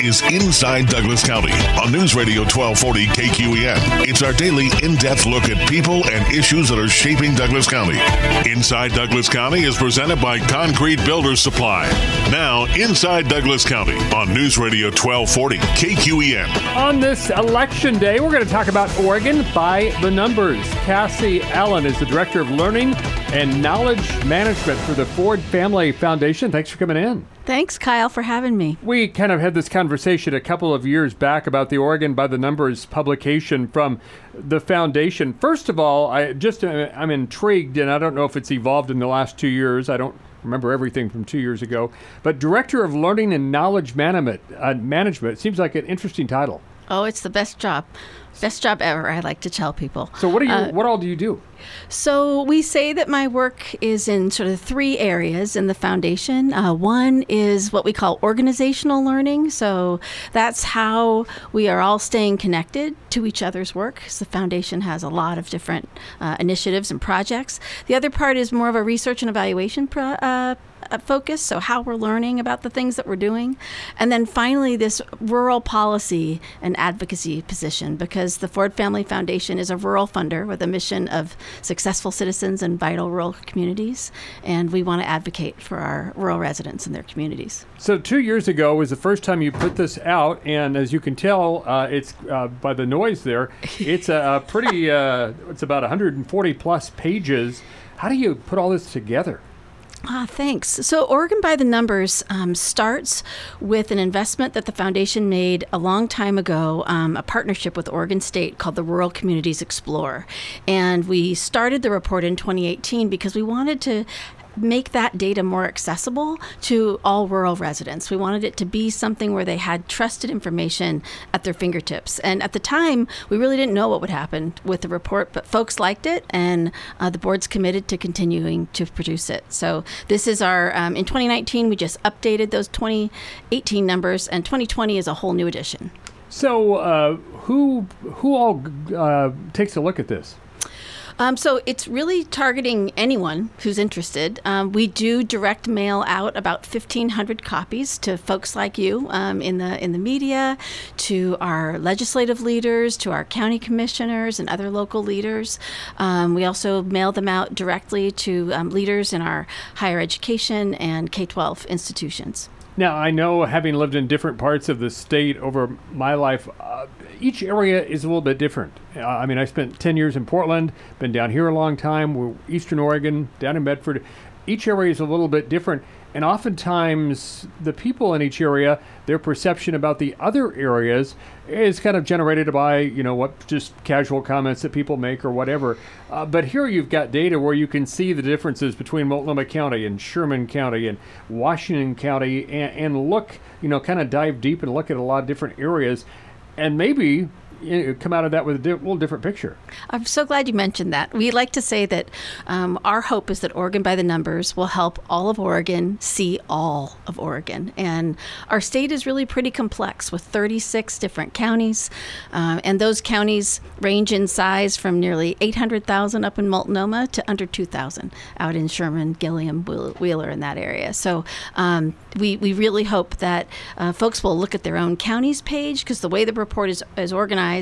is Inside Douglas County on News Radio 1240 KQEN. It's our daily in-depth look at people and issues that are shaping Douglas County. Inside Douglas County is presented by Concrete Builders Supply. Now, Inside Douglas County on News Radio 1240 KQEN. On this election day, we're going to talk about Oregon by the numbers. Cassie Allen is the Director of Learning and Knowledge Management for the Ford Family Foundation. Thanks for coming in. Thanks, Kyle, for having me. We kind of had this conversation a couple of years back about the Oregon by the Numbers publication from the foundation. First of all, I'm intrigued, and I don't know if it's evolved in the last 2 years. I don't remember everything from 2 years ago. But Director of Learning and Knowledge Management seems like an interesting title. Oh, it's the best job. Best job ever, I like to tell people. So what all do you do? So we say that my work is in sort of 3 areas in the foundation. One is what we call organizational learning. So that's how we are all staying connected to each other's work, because the foundation has a lot of different initiatives and projects. The other part is more of a research and evaluation focus, so how we're learning about the things that we're doing. And then finally, this rural policy and advocacy position, because the Ford Family Foundation is a rural funder with a mission of successful citizens in vital rural communities, and we want to advocate for our rural residents and their communities. So 2 years ago was the first time you put this out, and as you can tell, it's by the noise there, it's a pretty, it's about 140 plus pages. How do you put all this together? Thanks. So Oregon by the Numbers starts with an investment that the foundation made a long time ago, a partnership with Oregon State called the Rural Communities Explorer. And we started the report in 2018 because we wanted to make that data more accessible to all rural residents. We wanted it to be something where they had trusted information at their fingertips. And at the time, we really didn't know what would happen with the report, but folks liked it, and the board's committed to continuing to produce it. So this is our, in 2019, we just updated those 2018 numbers, and 2020 is a whole new edition. So who all takes a look at this? So it's really targeting anyone who's interested. We do direct mail out about 1,500 copies to folks like you in the media, to our legislative leaders, to our county commissioners and other local leaders. We also mail them out directly to leaders in our higher education and K-12 institutions. Now, I know, having lived in different parts of the state over my life, each area is a little bit different. I mean, I spent 10 years in Portland, been down here a long time. We're Eastern Oregon, down in Medford. Each area is a little bit different. And oftentimes, the people in each area, their perception about the other areas is kind of generated by, what just casual comments that people make or whatever. But here you've got data where you can see the differences between Multnomah County and Sherman County and Washington County and look, kind of dive deep and look at a lot of different areas. And maybe come out of that with a little different picture. I'm so glad you mentioned that. We like to say that our hope is that Oregon by the Numbers will help all of Oregon see all of Oregon. And our state is really pretty complex with 36 different counties. And those counties range in size from nearly 800,000 up in Multnomah to under 2,000 out in Sherman, Gilliam, Wheeler, in that area. So we really hope that folks will look at their own county's page, because the way the report is organized,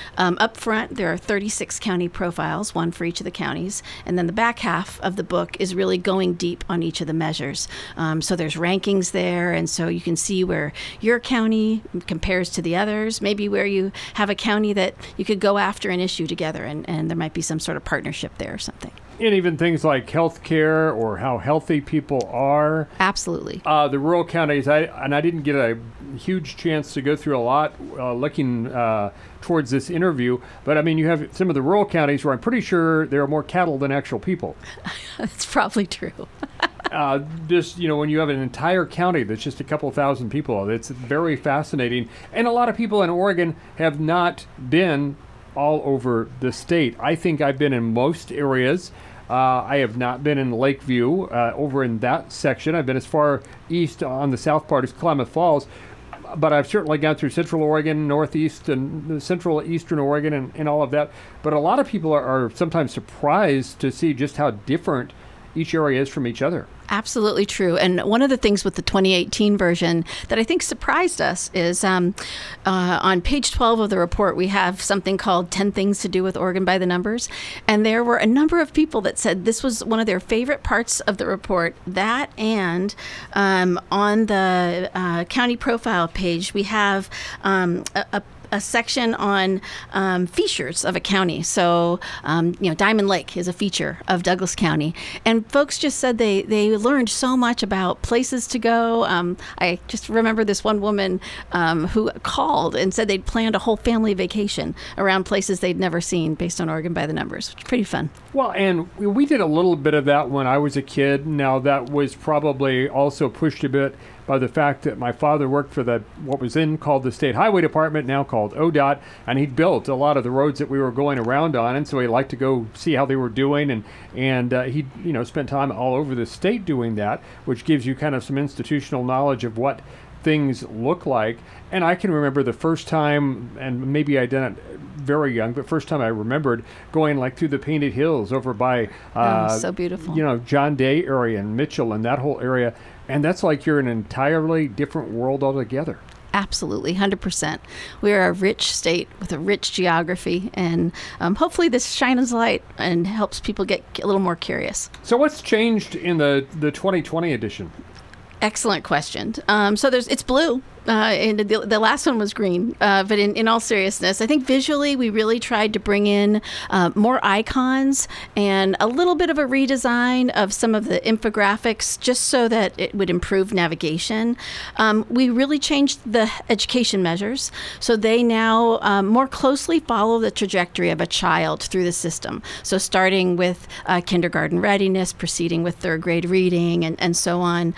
up front, there are 36 county profiles, one for each of the counties. And then the back half of the book is really going deep on each of the measures. So there's rankings there. And so you can see where your county compares to the others, maybe where you have a county that you could go after an issue together, and there might be some sort of partnership there or something. And even things like health care or how healthy people are. Absolutely. The rural counties, I didn't get a huge chance to go through a lot looking towards this interview, but I mean, you have some of the rural counties where I'm pretty sure there are more cattle than actual people. That's probably true. When you have an entire county that's just a couple thousand people, it's very fascinating. And a lot of people in Oregon have not been all over the state. I think I've been in most areas. I have not been in Lakeview, over in that section. I've been as far east on the south part as Klamath Falls, but I've certainly gone through Central Oregon, Northeast, and Central Eastern Oregon, and all of that. But a lot of people are sometimes surprised to see just how different each area is from each other. Absolutely true. And one of the things with the 2018 version that I think surprised us is on page 12 of the report, we have something called 10 Things to Do with Oregon by the Numbers. And there were a number of people that said this was one of their favorite parts of the report. That and on the county profile page, we have a section on features of a county. So, Diamond Lake is a feature of Douglas County. And folks just said they learned so much about places to go. I just remember this one woman who called and said they'd planned a whole family vacation around places they'd never seen based on Oregon by the Numbers. It's pretty fun. Well, and we did a little bit of that when I was a kid. Now, that was probably also pushed a bit by the fact that my father worked for what was then called the State Highway Department, now called ODOT, and he'd built a lot of the roads that we were going around on, and so he liked to go see how they were doing, and he spent time all over the state doing that, which gives you kind of some institutional knowledge of what things look like. And I can remember the first time, and maybe I did it very young, but first time I remembered going like through the Painted Hills over by so beautiful. John Day area and Mitchell and that whole area. And that's like you're in an entirely different world altogether. Absolutely, 100%. We're a rich state with a rich geography, and hopefully this shines light and helps people get a little more curious. So what's changed in the 2020 edition? Excellent question. So it's blue. And the last one was green. But in all seriousness, I think visually we really tried to bring in more icons and a little bit of a redesign of some of the infographics just so that it would improve navigation. We really changed the education measures so they now more closely follow the trajectory of a child through the system. So starting with kindergarten readiness, proceeding with third grade reading, and so on.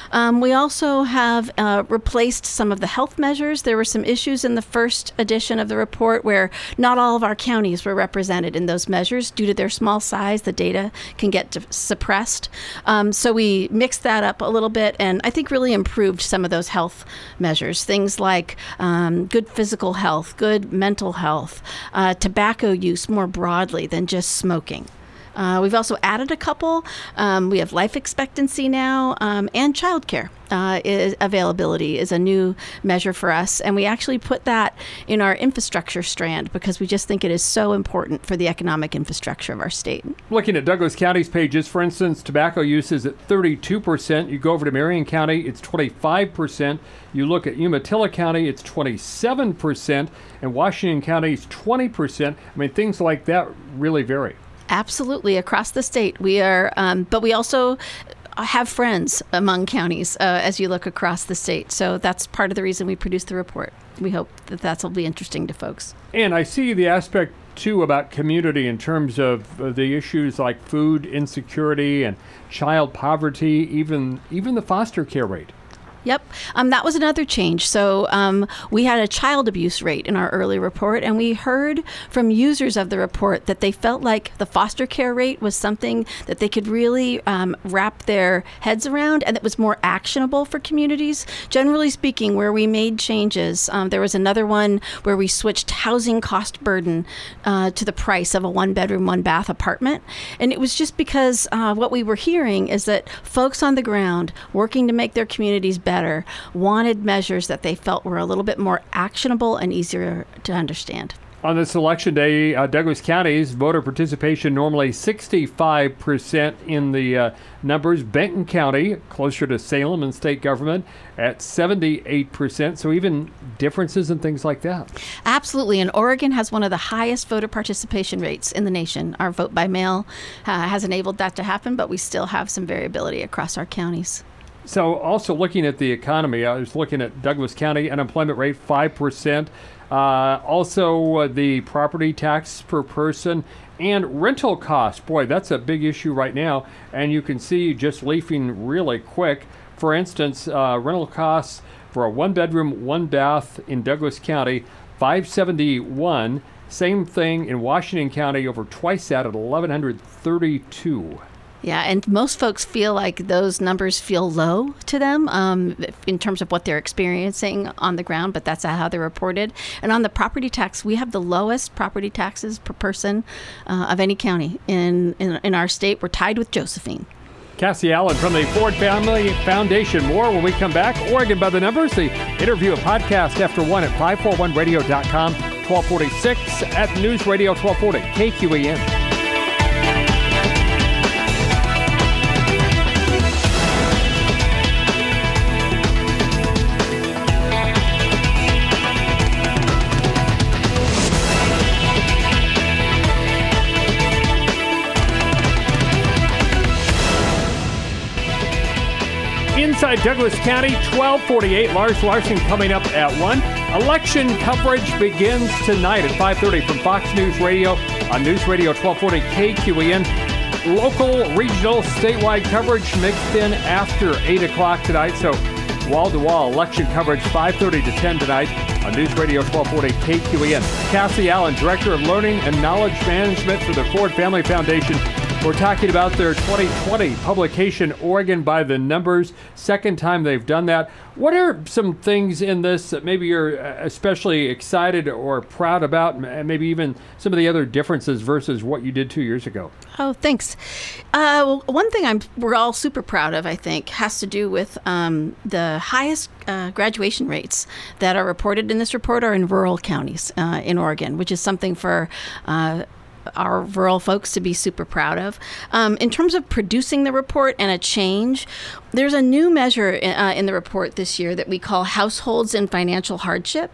We also have replaced some of the health measures. There were some issues in the first edition of the report where not all of our counties were represented in those measures. Due to their small size, the data can get suppressed. So we mixed that up a little bit and I think really improved some of those health measures. Things like good physical health, good mental health, tobacco use more broadly than just smoking. We've also added a couple. We have life expectancy now, and childcare availability is a new measure for us. And we actually put that in our infrastructure strand because we just think it is so important for the economic infrastructure of our state. Looking at Douglas County's pages, for instance, tobacco use is at 32%. You go over to Marion County, it's 25%. You look at Umatilla County, it's 27%. And Washington County is 20%. I mean, things like that really vary. Absolutely. Across the state, we are, but we also have friends among counties as you look across the state. So that's part of the reason we produced the report. We hope that will be interesting to folks. And I see the aspect, too, about community in terms of the issues like food insecurity and child poverty, even the foster care rate. Yep. That was another change. So we had a child abuse rate in our early report, and we heard from users of the report that they felt like the foster care rate was something that they could really wrap their heads around and that was more actionable for communities. Generally speaking, where we made changes, there was another one where we switched housing cost burden to the price of a one-bedroom, one-bath apartment. And it was just because what we were hearing is that folks on the ground working to make their communities better wanted measures that they felt were a little bit more actionable and easier to understand. On this election day, Douglas County's voter participation normally 65% in the numbers. Benton County, closer to Salem and state government, at 78%. So even differences and things like that. Absolutely. And Oregon has one of the highest voter participation rates in the nation. Our vote by mail has enabled that to happen, but we still have some variability across our counties. So also looking at the economy, I was looking at Douglas County unemployment rate, 5%. Also the property tax per person and rental costs. Boy, that's a big issue right now. And you can see just leafing really quick. For instance, rental costs for a one-bedroom, one-bath in Douglas County, $571. Same thing in Washington County, over twice that at $1,132. Yeah, and most folks feel like those numbers feel low to them in terms of what they're experiencing on the ground, but that's how they're reported. And on the property tax, we have the lowest property taxes per person of any county in our state. We're tied with Josephine. Cassie Allen from the Ford Family Foundation. More when we come back. Oregon by the Numbers, the interview, a podcast after 1 at 541radio.com, 1246 at News Radio 1240, KQEN. Inside Douglas County, 1248. Lars Larson coming up at 1. Election coverage begins tonight at 5:30 from Fox News Radio on News Radio 1240 KQEN. Local, regional, statewide coverage mixed in after 8 o'clock tonight. So wall-to-wall election coverage 5:30 to 10 tonight on News Radio 1240 KQEN. Cassie Allen, Director of Learning and Knowledge Management for the Ford Family Foundation. We're talking about their 2020 publication, Oregon by the Numbers. Second time they've done that. What are some things in this that maybe you're especially excited or proud about, and maybe even some of the other differences versus what you did 2 years ago? Oh, thanks. Well, one thing we're all super proud of, I think, has to do with the highest graduation rates that are reported in this report are in rural counties in Oregon, which is something for our rural folks to be super proud of. In terms of producing the report and a change, there's a new measure in the report this year that we call households in financial hardship,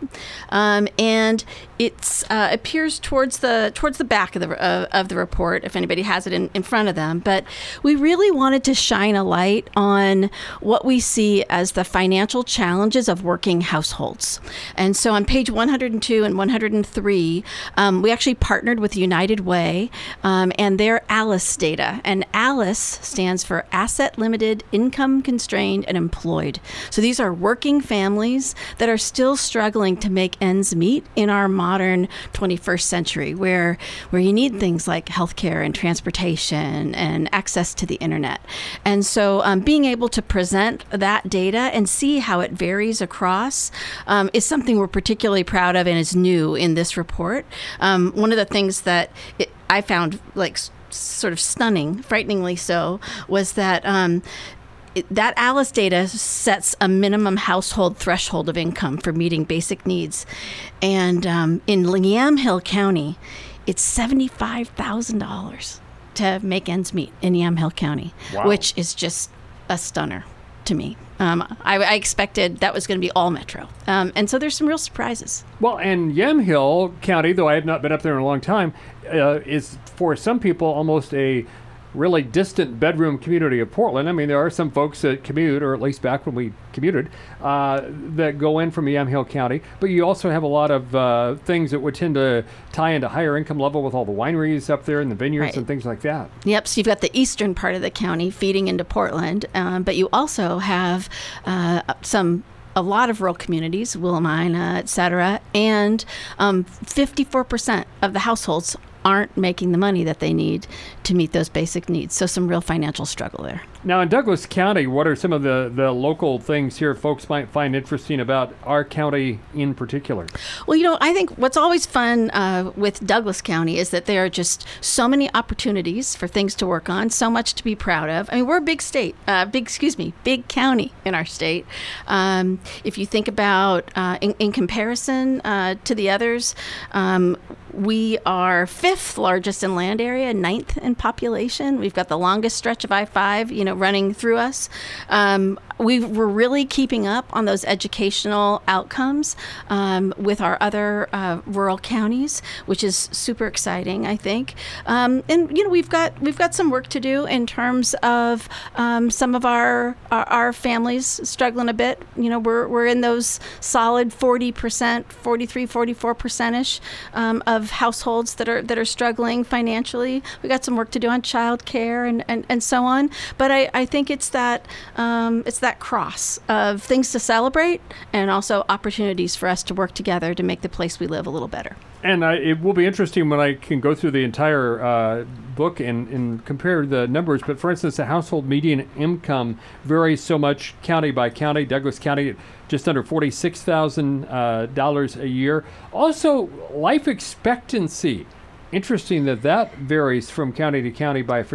and it appears towards the back of the report if anybody has it in front of them. But we really wanted to shine a light on what we see as the financial challenges of working households. And so on page 102 and 103, we actually partnered with United Way and their ALICE data. And ALICE stands for Asset Limited, Income Constrained, and Employed. So these are working families that are still struggling to make ends meet in our modern 21st century, where you need things like healthcare and transportation and access to the internet. And so being able to present that data and see how it varies across is something we're particularly proud of and is new in this report. One of the things that I found like sort of stunning, frighteningly so, was that that ALICE data sets a minimum household threshold of income for meeting basic needs. And in Yamhill County, it's $75,000 to make ends meet in Yamhill County, wow, which is just a stunner to me. I expected that was going to be all metro. And so there's some real surprises. Well, and Yamhill County, though I have not been up there in a long time, is for some people almost a really distant bedroom community of Portland. I mean, there are some folks that commute, or at least back when we commuted, that go in from Yamhill County. But you also have a lot of things that would tend to tie into higher income level with all the wineries up there and the vineyards, right, and things like that. Yep. So you've got the eastern part of the county feeding into Portland, but you also have a lot of rural communities, Willamina, et cetera, and 54% of the households aren't making the money that they need to meet those basic needs. So some real financial struggle there. Now in Douglas County, what are some of the local things here folks might find interesting about our county in particular? Well, I think what's always fun with Douglas County is that there are just so many opportunities for things to work on, so much to be proud of. I mean, we're a big state, big county in our state. If you think about in comparison to the others, we are 5th largest in land area, 9th in population. We've got the longest stretch of I-5, running through us. We're really keeping up on those educational outcomes with our other rural counties, which is super exciting, I think. And we've got some work to do in terms of some of our families struggling a bit. We're in those solid 40%, 43, 44%ish of households that are struggling financially. We got some work to do on child care and so on. But I think it's that cross of things to celebrate and also opportunities for us to work together to make the place we live a little better. And it will be interesting when I can go through the entire book and compare the numbers. But for instance, the household median income varies so much county by county. Douglas County, just under $46,000 a year. Also, life expectancy. Interesting that varies from county to county by a fair amount.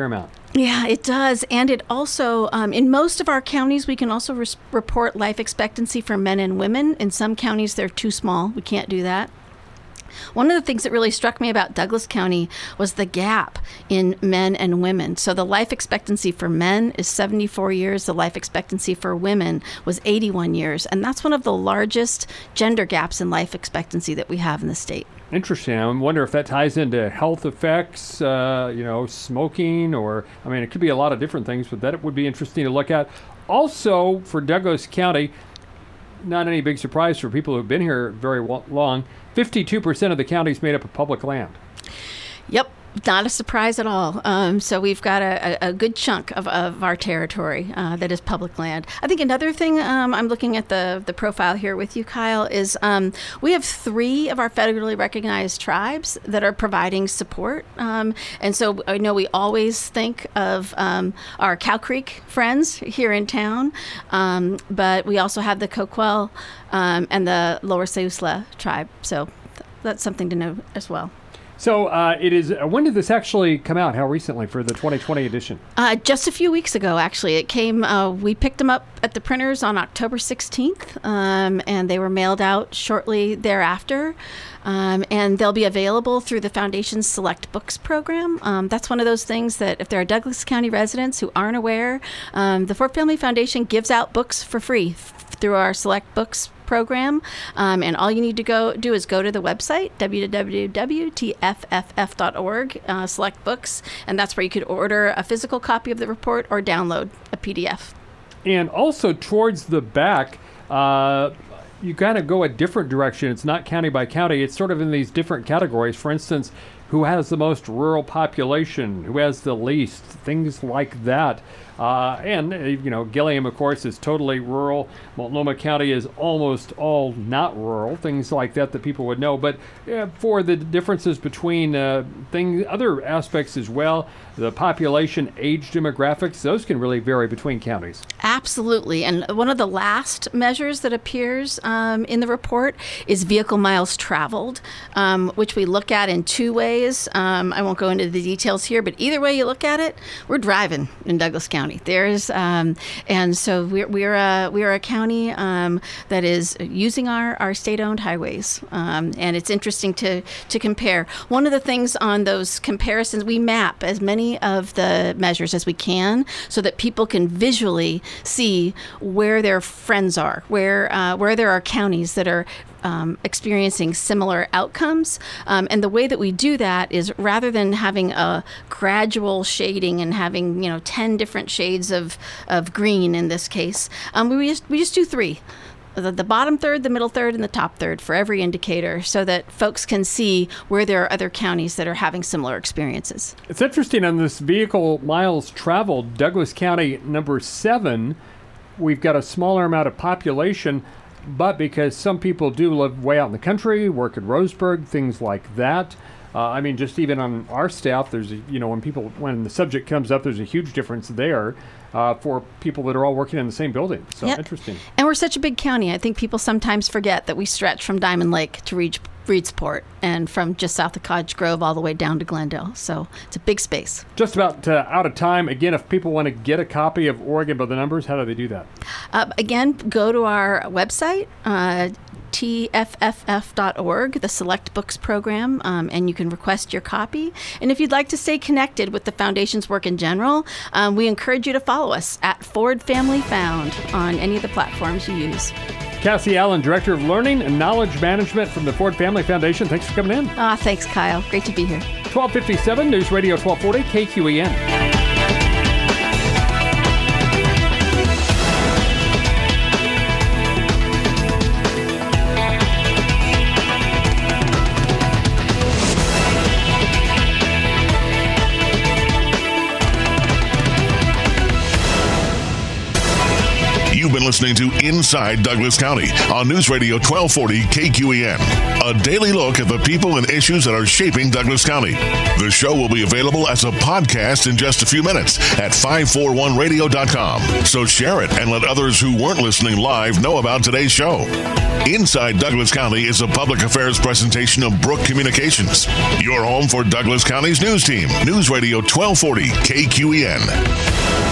Yeah, it does. And it also, in most of our counties, we can also report life expectancy for men and women. In some counties, they're too small. We can't do that. One of the things that really struck me about Douglas County was the gap in men and women. So the life expectancy for men is 74 years. The life expectancy for women was 81 years. And that's one of the largest gender gaps in life expectancy that we have in the state. Interesting. I wonder if that ties into health effects, smoking, or, it could be a lot of different things, but that would be interesting to look at. Also, for Douglas County, not any big surprise for people who've been here very long, 52% of the county is made up of public land. Yep. Not a surprise at all. So we've got a good chunk of our territory that is public land. I think another thing, I'm looking at the profile here with you, Kyle, is we have 3 of our federally recognized tribes that are providing support. And so I know we always think of our Cow Creek friends here in town, but we also have the Coquel and the Lower Siuslaw tribe. So that's something to know as well. So it is. When did this actually come out? How recently for the 2020 edition? Just a few weeks ago, actually. It came. We picked them up at the printers on October 16th, and they were mailed out shortly thereafter. And they'll be available through the Foundation's Select Books program. That's one of those things that if there are Douglas County residents who aren't aware, the Ford Family Foundation gives out books for free through our Select Books program, and all you need to do is go to the website www.tfff.org, select books, and that's where you could order a physical copy of the report or download a PDF. And also towards the back, you kind of go a different direction. It's not county by county. It's sort of in these different categories. For instance, who has the most rural population, who has the least, things like that. And Gilliam, of course, is totally rural. Multnomah County is almost all not rural, things like that people would know. But for the differences between other aspects as well, the population, age demographics, those can really vary between counties. Absolutely. And one of the last measures that appears in the report is vehicle miles traveled, which we look at in 2 ways. I won't go into the details here, but either way you look at it, we're driving in Douglas County. There's and so we're a county that is using our state-owned highways, and it's interesting to compare. One of the things on those comparisons, we map as many of the measures as we can so that people can visually see where their friends are, where there are counties that are experiencing similar outcomes. And the way that we do that is rather than having a gradual shading and having 10 different shades of green in this case, we just do 3. The bottom third, the middle third, and the top third for every indicator so that folks can see where there are other counties that are having similar experiences. It's interesting on this vehicle miles traveled, Douglas County number 7, we've got a smaller amount of population, but because some people do live way out in the country, work in Roseburg, things like that. Just even on our staff, there's when the subject comes up, there's a huge difference there for people that are all working in the same building. So Interesting. And we're such a big county. I think people sometimes forget that we stretch from Diamond Lake to Reedsport and from just south of Cottage Grove all the way down to Glendale. So it's a big space. Just about out of time. Again, if people want to get a copy of Oregon by the Numbers, how do they do that? Again, go to our website, tfff.org, the Select Books program, and you can request your copy. And if you'd like to stay connected with the Foundation's work in general, we encourage you to follow us at Ford Family Found on any of the platforms you use. Cassie Allen, Director of Learning and Knowledge Management from the Ford Family Foundation. Thanks for coming in. Thanks, Kyle. Great to be here. 1257 News Radio 1240 KQEN. You've been listening listening to Inside Douglas County on News Radio 1240 KQEN. A daily look at the people and issues that are shaping Douglas County. The show will be available as a podcast in just a few minutes at 541radio.com. So share it and let others who weren't listening live know about today's show. Inside Douglas County is a public affairs presentation of Brook Communications, your home for Douglas County's news team. News Radio 1240 KQEN.